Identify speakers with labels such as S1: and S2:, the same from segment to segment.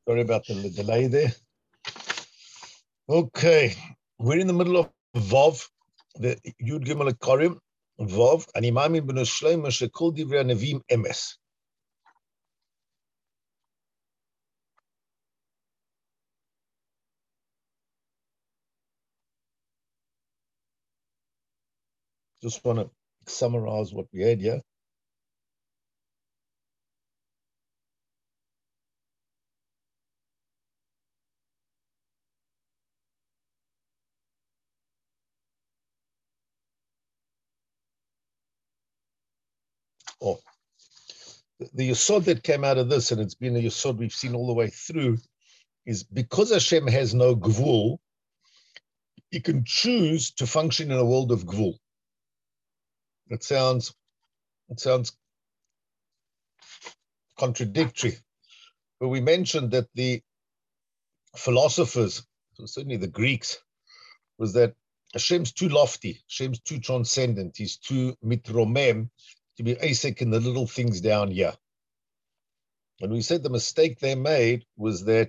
S1: Sorry about the delay there. Okay, we're in the middle of Vav, the Yud Gimel Karim, Vav, and Imam Ibn Shlomo shekol divrei Nevim emes. Just want to summarize what we had here. Oh, the yesod that came out of this, and it's been a yesod we've seen all the way through, is because Hashem has no gvul, he can choose to function in a world of gvul. It sounds contradictory, but we mentioned that the philosophers, certainly the Greeks, was that Hashem's too lofty, Hashem's too transcendent, he's too mitromem to be asek in the little things down here. And we said the mistake they made was they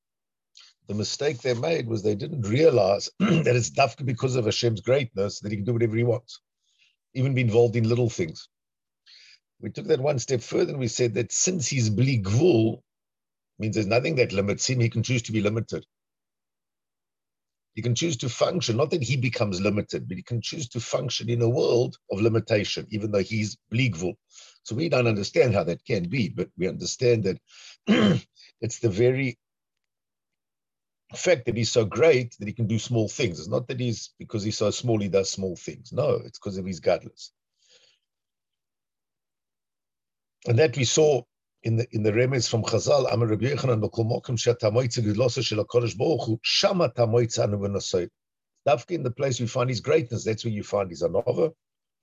S1: didn't realize that it's dafka because of Hashem's greatness that he can do whatever he wants, even be involved in little things. We took that one step further and we said that since he's bli gvul, means there's nothing that limits him, he can choose to be limited. He can choose to function, not that he becomes limited, but he can choose to function in a world of limitation, even though he's bli gvul. So we don't understand how that can be, but we understand that it's the very fact that he's so great that he can do small things. It's not that because he's so small, he does small things. No, it's because of his godless. And that we saw in the remez from Chazal, Amar Rabbi Yochanan, B'kol mokem she'tamoitza gidlosa shel HaKadosh Baruch Hu, shama tamoitza anu v'nosoi. Dafka in the place we find his greatness, that's where you find his anova.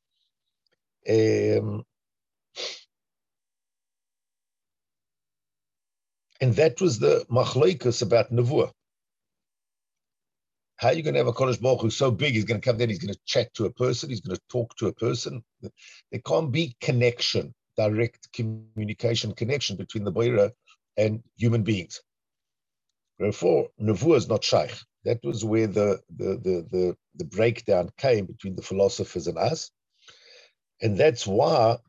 S1: And that was the machloikus about nevuah. How are you going to have a Kodesh Baruch Hu so big, he's going to come there, he's going to chat to a person, he's going to talk to a person. There can't be connection, direct communication, connection between the Boira and human beings. Therefore, nevuah is not shaykh. That was where the breakdown came between the philosophers and us. And that's why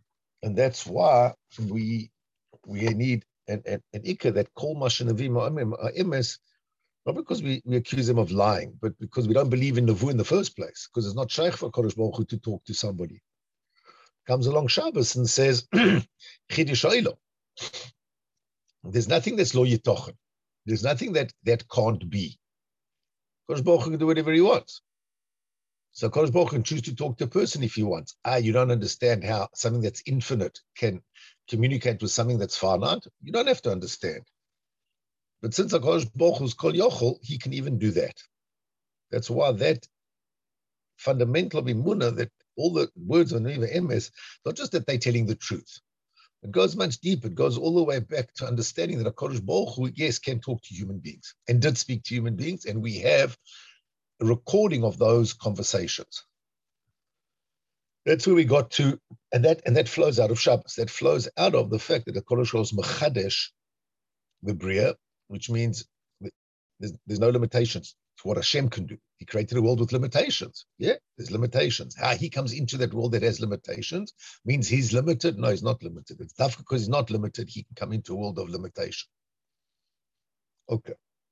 S1: we need an ikka that kol mashenavim emes, not because we accuse them of lying, but because we don't believe in nevuah in the first place, because it's not shaykh for Kodesh Baruch Hu to talk to somebody. Comes along Shabbos and says, Chidush Olam. There's nothing that's lo yitochen. There's nothing that can't be. Kodesh Baruch Hu can do whatever he wants. So Kodesh Baruch Hu can choose to talk to a person if he wants. You don't understand how something that's infinite can communicate with something that's finite. You don't have to understand. But since HaKadosh Baruch Hu is Kol Yochel, he can even do that. That's why that fundamental of Emunah, that all the words on Neva Emes, not just that they're telling the truth. It goes much deeper. It goes all the way back to understanding that HaKadosh Baruch Hu, yes, can talk to human beings and did speak to human beings, and we have a recording of those conversations. That's where we got to, and that flows out of Shabbos. That flows out of the fact that the HaKadosh Baruch Hu is Mechadesh, the Bria, which means there's no limitations to what Hashem can do. He created a world with limitations. Yeah, there's limitations. How he comes into that world that has limitations means he's limited. No, he's not limited. It's tough because he's not limited. He can come into a world of limitation. Okay.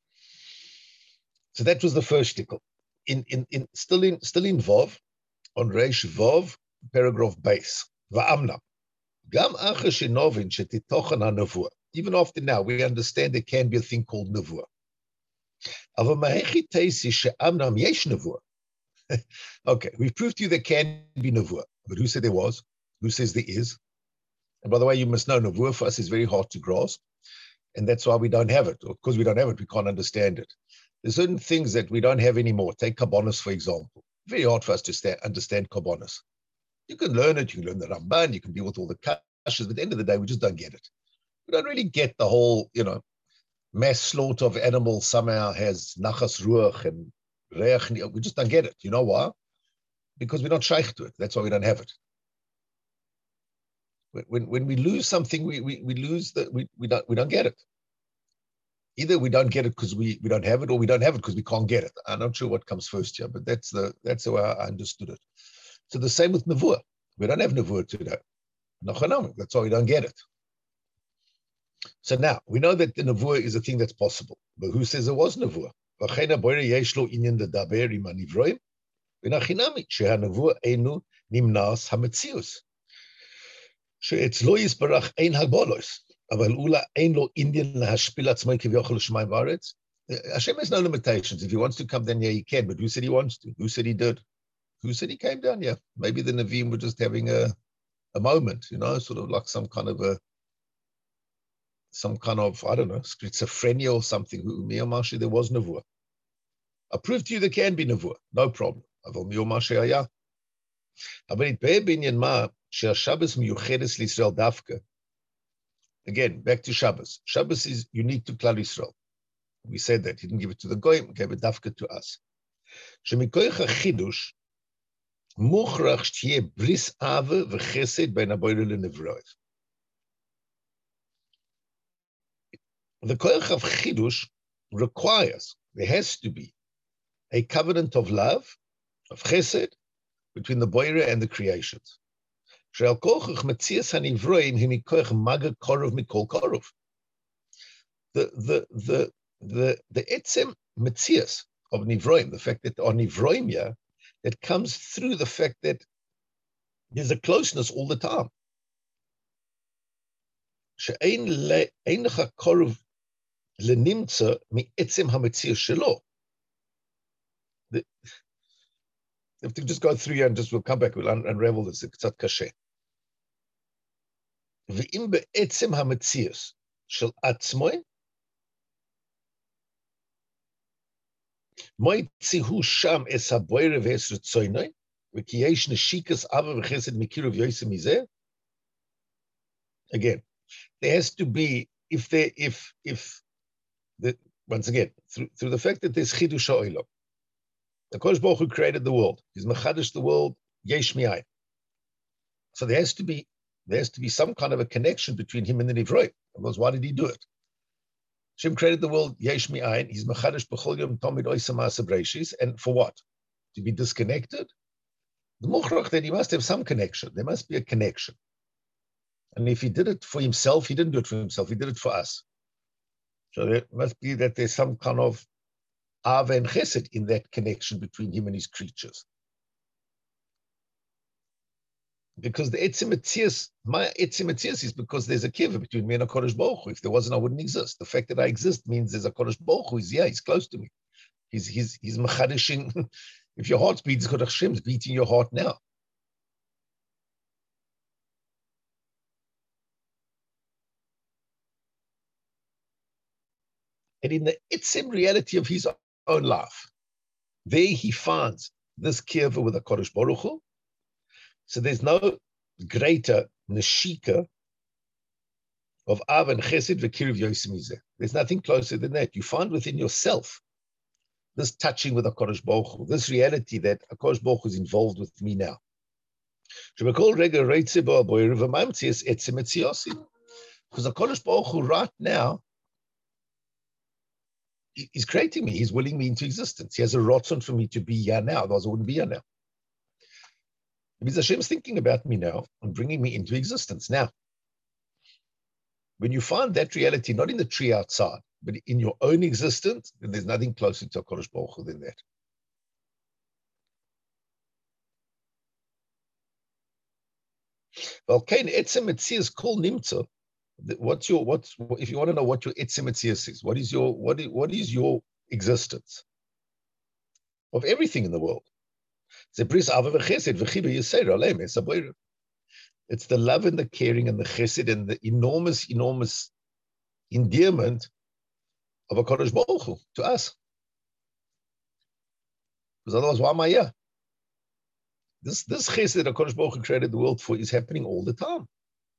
S1: So that was the first shtickle. Still in Vav, on Reish Vav, paragraph base. Va'amna. Gam acha shenovin shetitochen ha'nevuah. Even after now, we understand there can be a thing called nevuah. Okay, we've proved to you there can be nevuah, but who said there was? Who says there is? And by the way, you must know nevuah for us is very hard to grasp, and that's why we don't have it. Because we don't have it, we can't understand it. There's certain things that we don't have anymore. Take Kabbanis, for example. Very hard for us to understand Kabbanis. You can learn it, you can learn the Ramban, you can deal with all the kashas, but at the end of the day, we just don't get it. We don't really get the whole, mass slaughter of animals somehow has nachas ruach and reach. We just don't get it. You know why? Because we're not shaykh to it. That's why we don't have it. When we lose something, we lose that. We don't get it. Either we don't get it because we don't have it, or we don't have it because we can't get it. I'm not sure what comes first here, but that's the way I understood it. So the same with Nevuah. We don't have Nevuah today. That's why we don't get it. So now we know that the Nevuah is a thing that's possible. But who says there was Nevuah? שאצלו יסברך אין הגבולות, אבל אולי אין לו עניין להשפיל עצמו כביכול לשמיים וארץ. Hashem has no limitations. If he wants to come down here, he can. But who said he wants to? Who said he did? Who said he came down here? Maybe the Nevi'im were just having a moment, sort of like some kind of, I don't know, schizophrenia or something. There was Nevuah. I proved to you there can be Nevuah. No problem. Again, back to Shabbos. Shabbos is unique to Klal Yisrael. We said that. He didn't give it to the Goyim, gave it dafka to us. Shemikoich HaChidush mukhrach shtiyeh bris ave v'chesed bein haborer lenevroiv. The koich of Chidush requires, there has to be a covenant of love, of chesed, between the boirer and the creations. The etzem metzias of nivroim, the fact that on nivroim here, that comes through the fact that there's a closeness all the time. She'ein lecha korov lenimtza mi etzem hametzias shelo. If to just go through here and we'll come back, we'll unravel this. It's קצת קשה. ואם בעצם המציאות של עצמו, מויציהו שם אס הבוירה ואס רצוינוי, וכי יש נשיקס אבא וחסד מקרב יוסי מזה. Again, there has to be, once again, through the fact that there's chidush ha'olam, the Kodesh Baruch Hu created the world. He's mechadish the world, yesh mi'ayin. So there has to be some kind of a connection between him and the Nivroim. Otherwise, why did he do it? Hashem created the world, yesh mi'ayin. He's mechadish b'chol yom tomid oisam ma'aseh breshis. And for what? To be disconnected? The mukhrach that he must have some connection. There must be a connection. And if he did it for himself, he didn't do it for himself. He did it for us. So there must be that there's some kind of Ava and Chesed in that connection between him and his creatures. Because the Etzem Metzias, my Etzem Metzias is because there's a kiva between me and a Kodesh Baruch Hu. If there wasn't, I wouldn't exist. The fact that I exist means there's a Kodesh Baruch Hu. He's close to me. He's mechadishing. If your heart beats, Kodesh Hashem's beating your heart now. And in the Etzem reality of his own life, there he finds this kiva with a Kodesh Baruch Hu. So there's no greater neshika of Av and Chesed v'kiriv Yosem mizeh. There's nothing closer than that. You find within yourself this touching with a Kodesh Baruch Hu, this reality that a Kodesh Baruch Hu is involved with me now. Because a Kodesh Baruch Hu right now is creating me. He's willing me into existence. He has a rotzon for me to be here now. Otherwise I wouldn't be here now. Because Hashem's thinking about me now and bringing me into existence now. When you find that reality, not in the tree outside, but in your own existence, then there's nothing closer to HaKadosh Baruch Hu than that. If you want to know what your etzem metzias is, what is your existence of everything in the world? It's the love and the caring and the chesed and the enormous endearment of a Kodesh Baruch Hu to us. Because otherwise, why am I here? This chesed that a Kodesh Baruch Hu created the world for is happening all the time.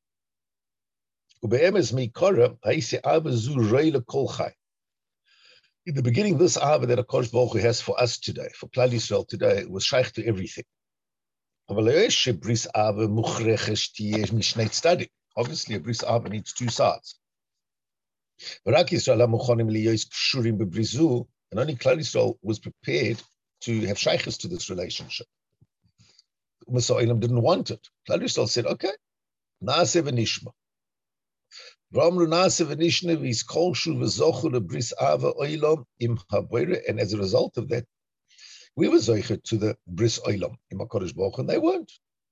S1: In the beginning, this Ava that HaKadosh Baruch Hu has for us today, for Klal Yisrael today, was shaykh to everything. Obviously, a bris Ava needs two sides. ורק ישראל המוכנים להיות קשורים בבריזו, and only Klal Yisrael was prepared to have shaykhs to this relationship. Umas Ha'olam didn't want it. Klal Yisrael said, okay, na'aseh v'nishma. V'amru na'aseh v'nishma v'yizkol shu v'zochu lebris ava olam im haboire, and as a result of that, we were zoichet to the bris olam im HaKadosh Baruch Hu, and they weren't.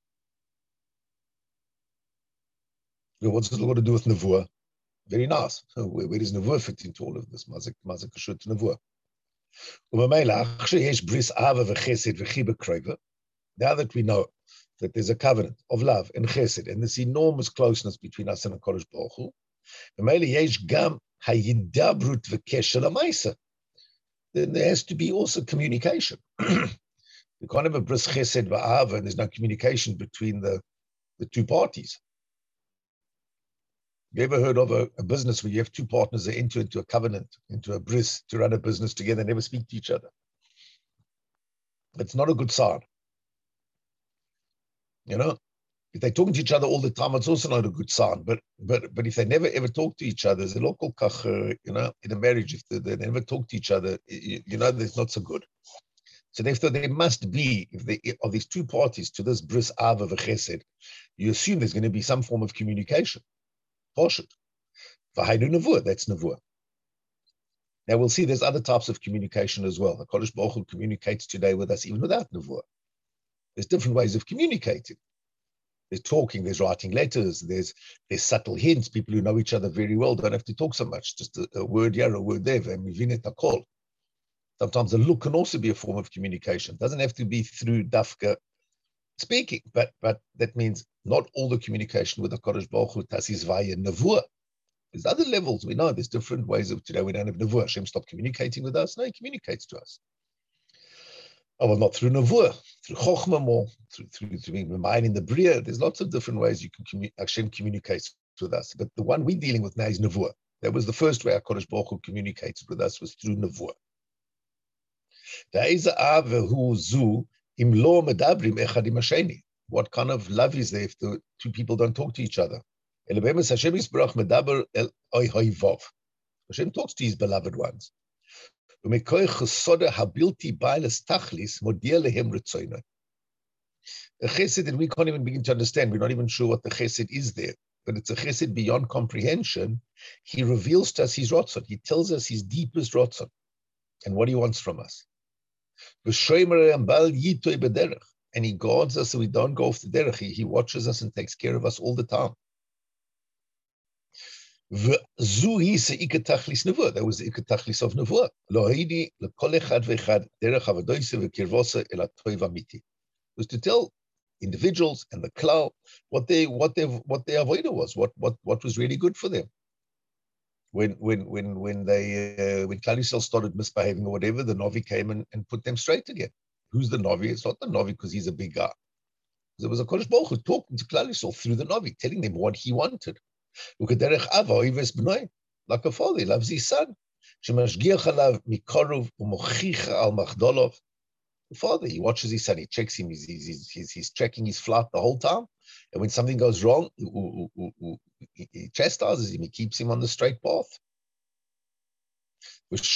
S1: What's this got to do with Nevuah? Very nice. So where does Nevuah fit into all of this? Mazik kashut to Nevuah. Now that we know that there's a covenant of love and chesed and this enormous closeness between us and the Kodesh Baruch Hu, then there has to be also communication. You can't have a bris chesed va'ava and there's no communication between the two parties. You ever heard of a business where you have two partners that enter into a covenant, into a bris to run a business together, never speak to each other? It's not a good sign. You know, if they're talking to each other all the time, it's also not a good sign. But if they never ever talk to each other, there's a local kach, you know, in a marriage, if they never talk to each other, you know, that's not so good. So therefore, there must be, if they of these two parties to this bris ava v'chesed, you assume there's going to be some form of communication. Poshut. V'haynu nevuah, that's nevuah. Now we'll see there's other types of communication as well. The Kodesh Baruch Hu communicates today with us even without nevuah. There's different ways of communicating. There's talking, there's writing letters, there's subtle hints. People who know each other very well don't have to talk so much. Just a word here, a word there. Sometimes a look can also be a form of communication. It doesn't have to be through dafka speaking, but that means not all the communication with the Kodesh Baruch Hu is via nevuah. There's other levels. We know there's different ways of today. We don't have nevuah. Hashem stopped communicating with us. No, he communicates to us. Oh, well, not through nevuah, through chokhmah more, through being mind in the bria. There's lots of different ways you can Hashem communicates with us. But the one we're dealing with now is nevuah. That was the first way our Kodesh Baruch Hu communicated with us, was through nevuah. What kind of love is there if the two people don't talk to each other? Hashem talks to his beloved ones. A chesed that we can't even begin to understand. We're not even sure what the chesed is there, but it's a chesed beyond comprehension. He reveals to us his rotzon. He tells us his deepest rotzon and what he wants from us. And he guards us so we don't go off the derech. He watches us and takes care of us all the time. That was the ikar tachlis of nevuah. Was to tell individuals and the klal what their avodah was, what was really good for them. When Klal Yisrael started misbehaving or whatever, the Navi came and put them straight again. Who's the Navi? It's not the Navi because he's a big guy. There was a Kodesh Baruch Hu talking to Klal Yisrael through the Navi, telling them what he wanted. Like a father, he loves his son. The father, he watches his son, he checks him, he's checking his flight the whole time. And when something goes wrong, he chastises him, he keeps him on the straight path. And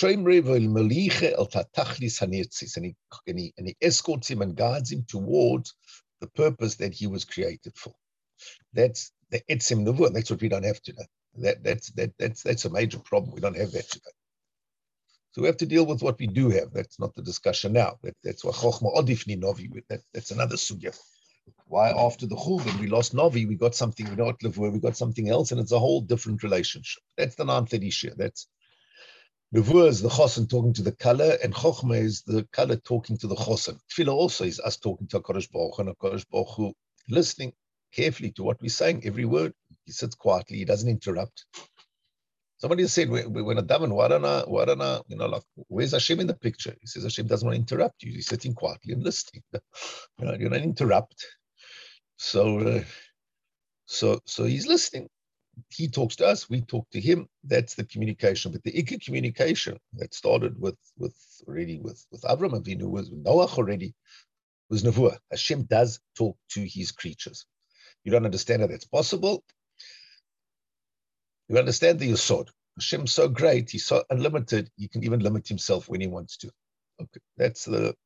S1: he escorts him and guides him towards the purpose that he was created for. That's the etzim nevuah. That's what we don't have today. That's a major problem. We don't have that today. So we have to deal with what we do have. That's not the discussion now. That's why chokhmah odifni novi. That's another sugya. Why after the chul, when we lost novi, we got something. We know what nevuah, we got something else, and it's a whole different relationship. That's the non shir. That's nevuah is the chosen talking to the kala, and chokhmah is the kala talking to the chosen. Tefillah also is us talking to HaKadosh Baruch Hu, and HaKadosh Baruch Hu listening carefully to what we're saying, every word. He sits quietly, he doesn't interrupt. Somebody said, when a daven, you know, like, where's Hashem in the picture? He says, Hashem doesn't want to interrupt you. He's sitting quietly and listening. You know, you don't interrupt. So he's listening. He talks to us, we talk to him. That's the communication. But the ikar communication that started with Avram Avinu, with Noach already, was nevuah. Hashem does talk to his creatures. You don't understand how that's possible. You understand the yesod. Hashem's so great, he's so unlimited, he can even limit himself when he wants to. Okay, that's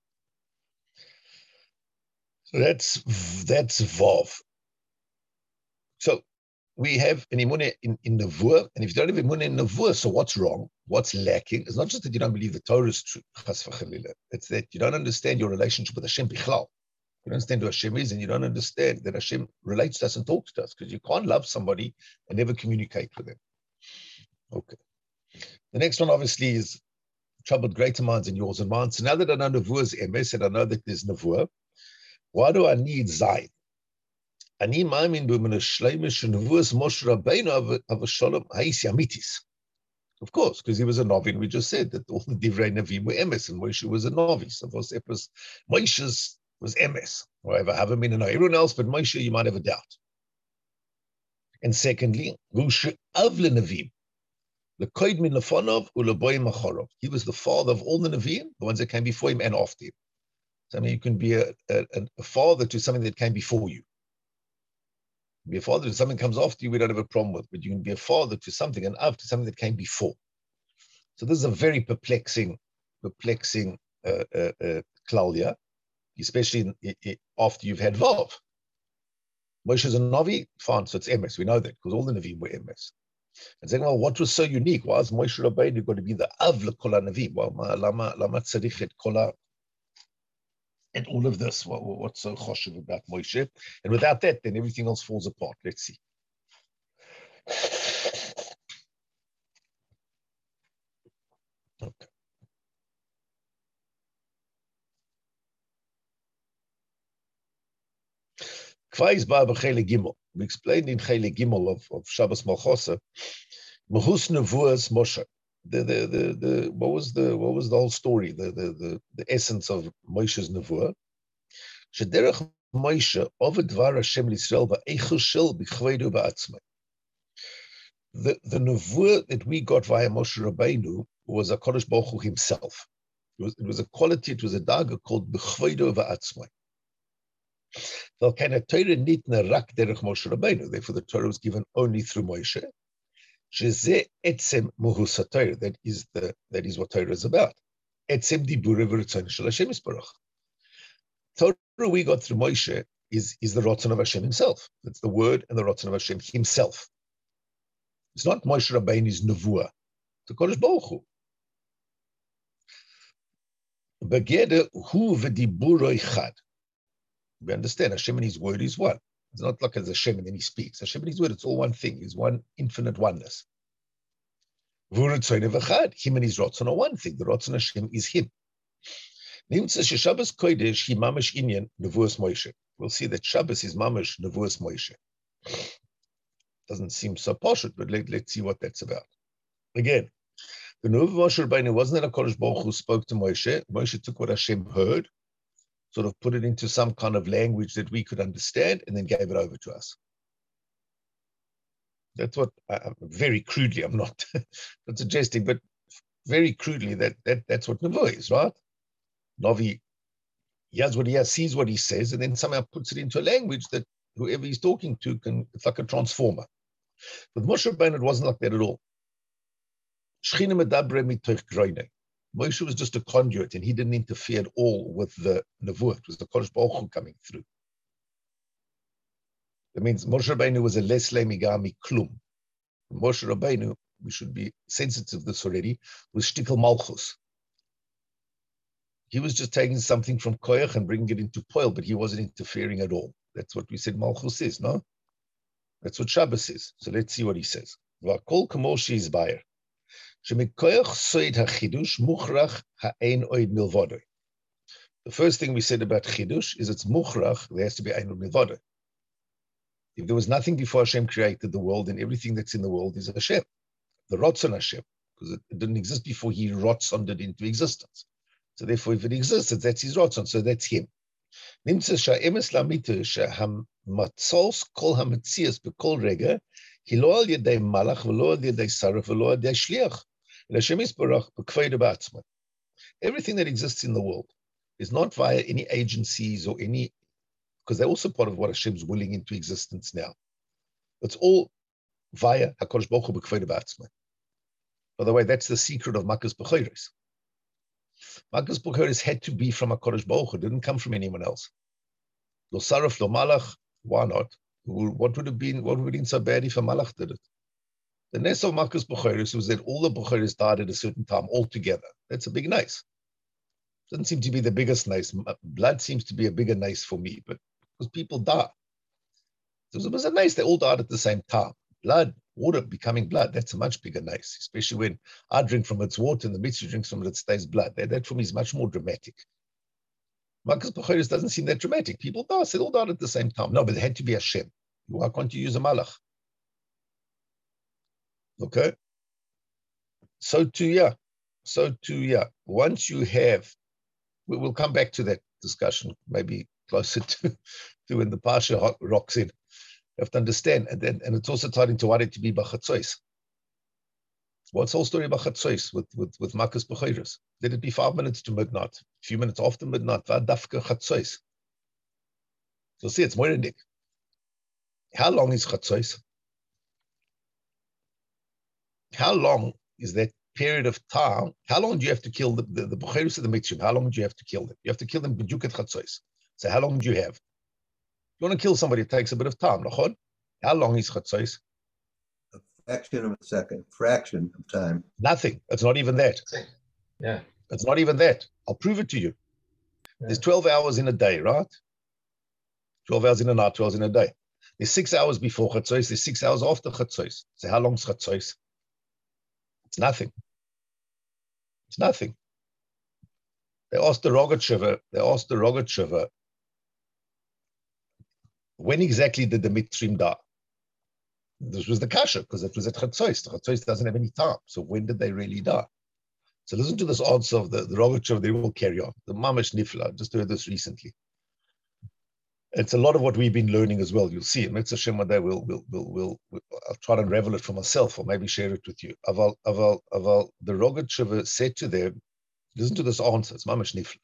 S1: Vav. So we have an emunah in Nevuah, and if you don't have emunah in Nevuah, so what's wrong? What's lacking? It's not just that you don't believe the Torah is true, it's that you don't understand your relationship with Hashem Bichlal. You don't understand who Hashem is, and you don't understand that Hashem relates to us and talks to us, because you can't love somebody and never communicate with them. Okay. The next one, obviously, is troubled greater minds than yours and mine. So now that I know Nevuah's emes, and I know that there's Nevuah, why do I need Zayin? I need Maimin B'min Shleimish Nevuah's Moshe Rabbeinu of Shalom Ha'is Yamitis. Of course, because he was a Navi, and we just said that all the Divrei Navim were emes, and Moshe was a Navi. So Moshe's was emes, or ever have him in everyone else, but Moshe, you might have a doubt. And secondly, Gusha Avle Navim. He was the father of all the Nevi'im, the ones that came before him and after him. So I mean, you can be a father to something that came before you. Be a father to something that comes after you, we don't have a problem with, but you can be a father to something and after something that came before. So this is a very perplexing Klaudia, especially after you've had Vav. Moshe is a Navi, fine, so it's emes. We know that because all the Nevi'im were emes. And saying, well, what was so unique? Why is Moshe Rabbeinu going to be the Av l'kol Navim? Well, lama tzarich et kol and all of this. What's so choshev about Moshe? And without that, then everything else falls apart. Let's see. Okay. Kvais ba b'chele gimel. We explained in Chele Gimel of Shabbos Malchosa, Mahus Nevuas Moshe. What was the whole story? The essence of Moshe's Nevuah. Shederach Moshe Oved Dvar Hashem L'Yisrael Va'eichel Shel B'Chveidu Ba'atzmai. The Nevuah that we got via Moshe Rabbeinu was a Kodesh Baruch Hu himself. It was a quality. It was a daga called B'Chveidu Ba'atzmai. Therefore, the Torah was given only through Moshe. That is what Torah is about. Torah we got through Moshe is the Ratzon of Hashem himself. That's the word and the Ratzon of Hashem himself. It's not Moshe Rabbeinu's Nevuah. It's a Kodesh Baruch Hu. Begede hu v'diburo echad. We understand Hashem and His word is one. It's not like as Hashem and then He speaks. Hashem and His word, it's all one thing. It's one infinite oneness. Him and His Ratzon are one thing. The Ratzon Hashem is Him. We'll see that Shabbos is mamash nevuas Moshe. Doesn't seem so posh, but let's see what that's about. Again, the Nevuah Moshe Rabbeinu wasn't that a Kodesh Baruch Hu spoke to Moshe. Moshe took what Hashem heard, sort of put it into some kind of language that we could understand, and then gave it over to us. That's what, very crudely, I'm not suggesting, but very crudely, that's what Nevuah is, right? Navi hears what he has, sees what he says, and then somehow puts it into a language that whoever he's talking to can, it's like a transformer. With Moshe Rabbeinu, it wasn't like that at all. Moshe was just a conduit, and he didn't interfere at all with the Nevuah. It was the Kodesh Baruch Hu coming through. That means Moshe Rabbeinu was a lesle migami klum. Moshe Rabbeinu, we should be sensitive to this already, was shtikel malchus. He was just taking something from koyach and bringing it into poil, but he wasn't interfering at all. That's what we said malchus is, no? That's what Shabbos is. So let's see what he says. V'akol kamoshi is bayer. Shemikoyach soid hachidush muchrach ha'ein oid milvodoi. The first thing we said about chidush is it's muchrach, there has to be ein oid milvodoi. If there was nothing before Hashem created the world, then everything that's in the world is Hashem, the Ratzon Hashem, because it didn't exist before He Ratzoned it into existence. So therefore, if it exists, that's His Ratzon, so that's Him. Nimtza sha'emes lamitu sha'hamatzos kol hametzias b'kol rega ki lo al yedei malach v'lo al yedei saraf v'lo al yedei shliach and Hashem yisbarach b'kveidu ba'atzmai. Everything that exists in the world is not via any agencies or any, because they're also part of what Hashem's willing into existence now. It's all via HaKadosh Baruch Hu b'kveidu ba'atzmai. By the way, that's the secret of Makas B'choros. Makas B'choros had to be from HaKadosh Baruch Hu. It didn't come from anyone else. Lo Saraf, Lo Malach, why not? What would have been so bad if a Malach did it? The ness of Makas B'choros was that all the B'choros died at a certain time altogether. That's a big nice. Doesn't seem to be the biggest nice. Blood seems to be a bigger nice for me, but because people die. So it was a nice, they all died at the same time. Blood, water becoming blood, that's a much bigger nice, especially when I drink from its water and the mitzvah drinks from it, it stays blood. That for me is much more dramatic. Makas B'choros doesn't seem that dramatic. People die, so they all died at the same time. No, but it had to be Hashem. Why can't you use a malach? Okay? So too, yeah. Once you have, we'll come back to that discussion, maybe closer to when the Pasha rocks in. You have to understand, and it's also tied into what it to be B'chatzos. What's the whole story about Chatzos with Makas B'choros? Let it be 5 minutes to midnight, a few minutes after midnight, Dafka Chatzos. You'll see it's Moerendik. How long is Chatzos? How long is that period of time? How long do you have to kill the B'choros of the Mitzvah? How long do you have to kill them? You have to kill them B'juk at Chatzos. So how long do you have? If you want to kill somebody, it takes a bit of time. How long is Chatzos?
S2: A fraction of a second, fraction of time.
S1: Nothing. It's not even that.
S3: Yeah.
S1: It's not even that. I'll prove it to you. Yeah. There's 12 hours in a day, right? 12 hours in a night, 12 hours in a day. There's 6 hours before Chatzos, there's 6 hours after Chatzos. So how long is Chatzos? It's nothing. It's nothing. They asked the Rogatchover, when exactly did the Mitzrim die? This was the kasha, because it was at Chatzos. The Chatzos doesn't have any time. So when did they really die? So listen to this answer of the Rogatchover, they will carry on. The Mamash Nifla, I just heard this recently. It's a lot of what we've been learning as well. You'll see it. Mitzvah Shem one day I'll try to unravel it for myself or maybe share it with you. Aval, the Rogatchover said to them, listen to this answer, it's Mamash Nifla.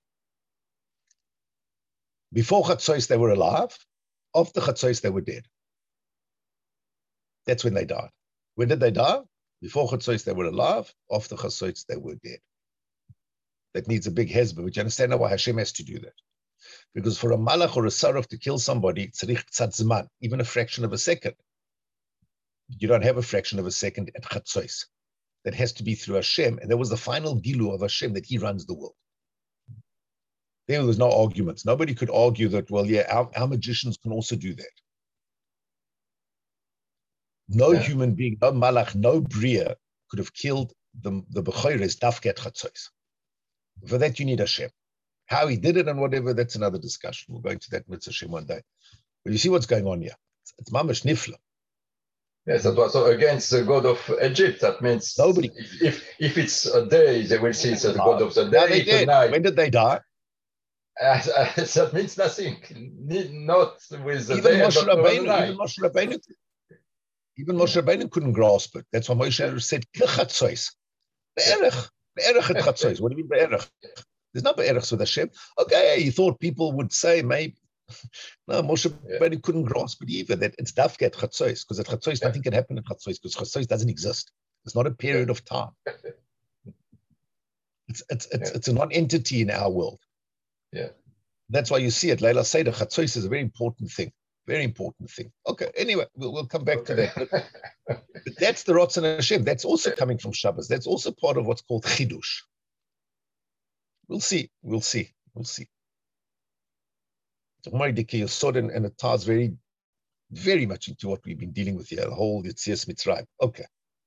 S1: Before Chatzos, they were alive. After Chatzos, they were dead. That's when they died. When did they die? Before Chatzos, they were alive. After Chatzos, they were dead. That needs a big hezbollah, but you understand now why Hashem has to do that. Because for a malach or a saraf to kill somebody, tzarich tzad zman, even a fraction of a second. You don't have a fraction of a second at Chatzos. That has to be through Hashem, and that was the final gilu of Hashem that He runs the world. There was no arguments. Nobody could argue that, well, yeah, our magicians can also do that. No human being, no malach, no bria could have killed the B'choros dafka at Chatzos. For that, you need Hashem. How He did it and whatever, that's another discussion. We'll go into that mitzvah Hashem one day. But you see what's going on here. It's mamash nifla.
S3: Yes, that was against the god of Egypt. That means
S1: nobody.
S3: If it's a day, they will see it's the god of the day.
S1: Now they did.
S3: Night.
S1: When did they die?
S3: That means nothing. Not with the
S1: even
S3: day
S1: Moshe
S3: and
S1: Rabbeinu, even Moshe Rabbeinu couldn't grasp it. That's why Moshe said, Chatzos. Be'erech at Chatzos. What do you mean Be'erech? There's no Be'erech with Hashem. Okay, you thought people would say maybe. No, Moshe Rabbeinu couldn't grasp it either, that it's Dafka at Chatzos, because at Chatzos nothing can happen at Chatzos, because Chatzos doesn't exist. It's not a period of time. It's a non-entity in our world.
S3: Yeah.
S1: That's why you see it. Leila Seder, Chatzos is a very important thing. Very important thing. Okay, anyway, we'll come back to that. But that's the Ratzon Hashem. That's also coming from Shabbos. That's also part of what's called Chidush. We'll see. And it ties very, very much into what we've been dealing with here, the whole Yetzias Mitzrayim. Okay.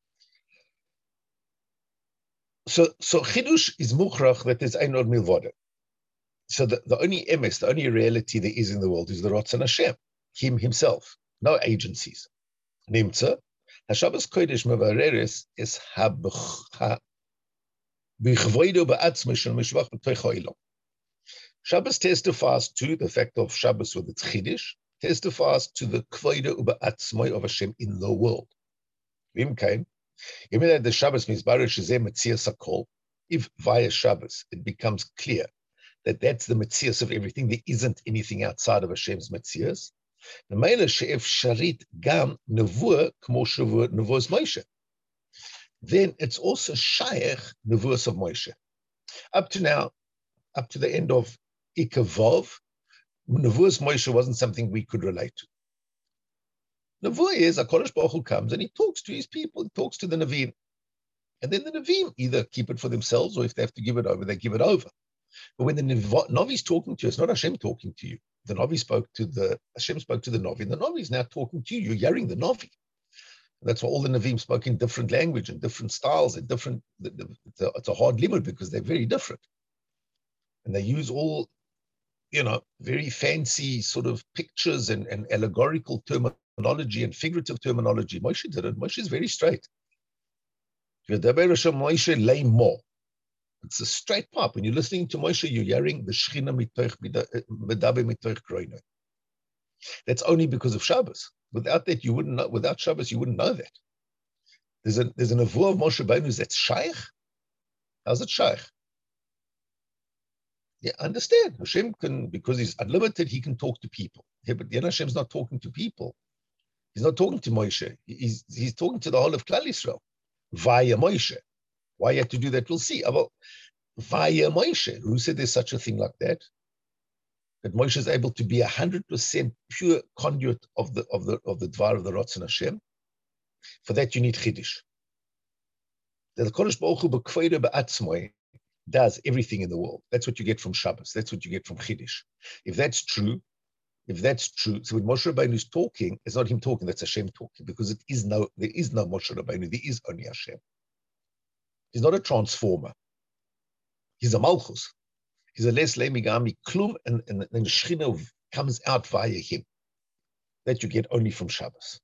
S1: So Chidush is Mukhrach that there's Ein Od Milvado. So the only emes, the only reality there is in the world is the Ratzon Hashem, Him Himself, no agencies. Nimtza, HaShabbos Kodesh Mevareres is B'chvoido Ba'atzmo Shel Mishvach B'toich Ha'olam. Shabbos testifies to the fact of Shabbos with its Chiddush, testifies to the Kvoido Ba'atzmo of Hashem in the world. Vim came, even though the Shabbos means Baruch Shezeh Metzias HaKol, if via Shabbos it becomes clear that that's the Metzias of everything, there isn't anything outside of Hashem's Metzias. The Meila she'ef sharit gam nevuah kmo nevuahs Moshe. then it's also shaykh nevuos of Moshe. Up to now, up to the end of Ikavov, nevuos Moshe wasn't something we could relate to. Nevuah is HaKadosh Baruch Hu comes and he talks to his people, he talks to the Nevi'im. And then the Nevi'im either keep it for themselves or if they have to give it over, they give it over. But when the Navi is talking to you, it's not Hashem talking to you. The Navi Hashem spoke to the Navi, and the Navi is now talking to you. You're hearing the Navi. And that's why all the Nevi'im spoke in different language and different styles and different, it's a hard limit because they're very different. And they use all, very fancy sort of pictures and allegorical terminology and figurative terminology. Moshe did it. Moshe is very straight. It's a straight path. When you're listening to Moshe, you're hearing the Shechina medaber mitoch groino. That's only because of Shabbos. Without that, you wouldn't know. Without Shabbos, you wouldn't know that. There's a nevuah of Moshe Rabbeinu that's shaykh. How's it shaykh? Yeah, understand. Hashem can, because he's unlimited, he can talk to people. Yeah, but Hashem's not talking to people. He's not talking to Moshe. He's talking to the whole of Klal Yisrael via Moshe. Why you have to do that, we'll see. About via Moshe, who said there's such a thing like that? That Moshe is able to be 100% pure conduit of the Dvar of the Ratzon Hashem. For that, you need Chiddush. The Kodesh Baruch Hu b'kvodo b'atzmoi does everything in the world. That's what you get from Shabbos. That's what you get from Chiddush. If that's true, so when Moshe Rabbeinu is talking, it's not him talking, that's Hashem talking, because there is no Moshe Rabbeinu, there is only Hashem. He's not a transformer. He's a Malchus. He's a Les Lemigami Klum, and the Shechina comes out via him. That you get only from Shabbos.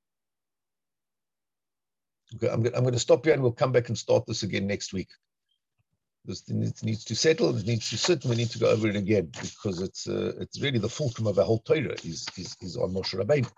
S1: Okay, I'm going to stop here and we'll come back and start this again next week. This needs to settle, it needs to sit, and we need to go over it again because it's really the fulcrum of our whole Torah is on Moshe Rabbeinu.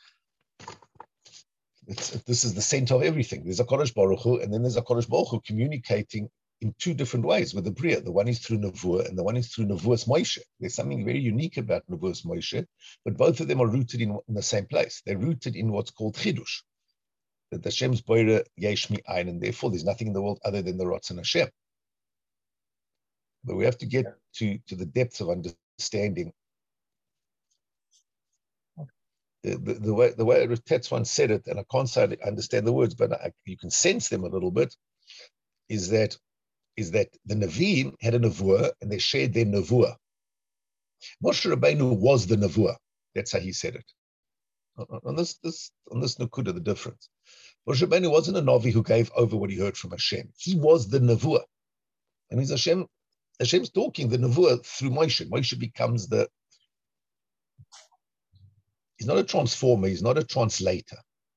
S1: This is the center of everything. There's a HaKadosh Baruch Hu, and then there's a HaKadosh Baruch Hu communicating in two different ways with the Bria. The one is through Nevuah, and the one is through Nevuas Moshe. There's something very unique about Nevuas Moshe, but both of them are rooted in the same place. They're rooted in what's called Chidush, that Hashem's Boire Yesh Mi'ayin, and therefore there's nothing in the world other than the Ratzon Hashem. But we have to get to the depths of understanding. The way Tetz once said it, and I can't say I understand the words, but you can sense them a little bit, is that the Nevi'im had a Nevuah, and they shared their Nevuah. Moshe Rabbeinu was the Nevuah. That's how he said it. On this Nakuda, the difference. Moshe Rabbeinu wasn't a Navi who gave over what he heard from Hashem. He was the Nevuah. And he's Hashem's talking the Nevuah through Moshe. Moshe becomes he's not a transformer, he's not a translator.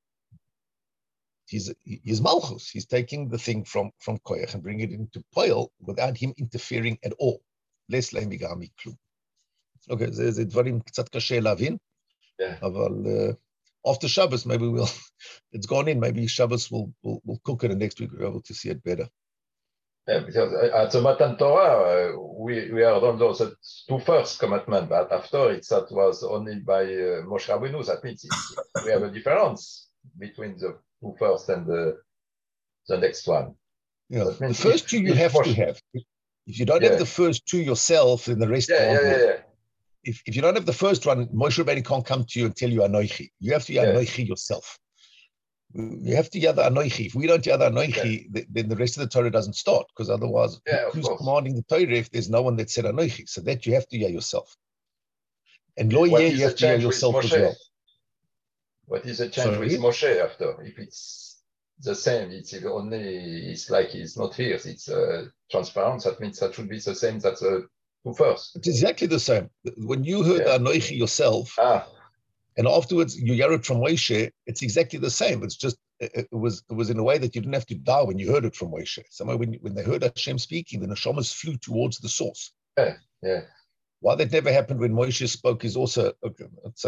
S1: He's Malchus. He's taking the thing from Koyach and bringing it into Poel without him interfering at all. Less Leimigami Klum. Okay, there's a dvarim קצת קשה להבין.
S3: Yeah.
S1: אבל after Shabbos, maybe it's gone in, maybe Shabbos will cook it and next week we'll be able to see it better.
S3: Yeah, because at the Matan Torah, we are on those two first commandments, but after that was only by Moshe Rabbeinu. That means we have a difference between the two first and the next one.
S1: Yeah, the first two you have to have. If you don't have the first two yourself, then the rest can't. If you don't have the first one, Moshe Rabbeinu can't come to you and tell you Anoichi. You have to hear Anoichi yourself. You have to hear the Anoichi. If we don't hear the Anoichi, then the rest of the Torah doesn't start, because otherwise, who's commanding the Torah if there's no one that said Anoichi? So that you have to hear yourself. And Lo Yeh, you have to hear yourself as well.
S3: What is the change with Moshe after? If it's the same, it's like he's not here. It's transparent. That means that should be the same. That's two first.
S1: It's exactly the same. When you heard the Anoichi yourself, and afterwards you hear it from Moshe, it's exactly the same. It's just it was in a way that you didn't have to die when you heard it from Moshe. Somewhere when they heard Hashem speaking, the neshamas flew towards the source.
S3: Yeah.
S1: Why that never happened when Moshe spoke is also okay.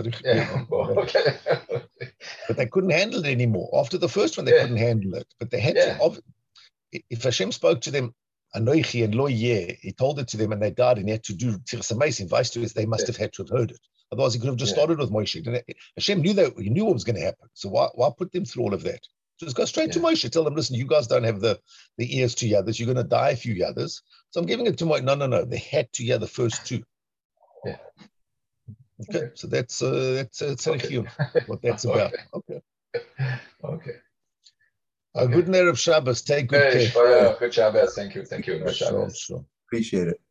S1: But they couldn't handle it anymore. After the first one, they couldn't handle it. But they had to. If Hashem spoke to them, Anoichi and Lo Yeh, he told it to them and they died, and he had to do Tziras HaMeisim. Vice to they must have had to have heard it. Otherwise, he could have just started with Moshe. Hashem knew what was going to happen. So why put them through all of that? Just go straight to Moshe. Tell them, listen, you guys don't have the ears to Yathers. You're going to die a few Yathers. So I'm giving it to Moshe. No. They had to hear the first two.
S3: Yeah.
S1: Okay. So that's what that's about. Okay. A good Erev Shabbos. Take good care.
S3: Good Shabbos. Thank you. Good Shabbos.
S2: Appreciate it.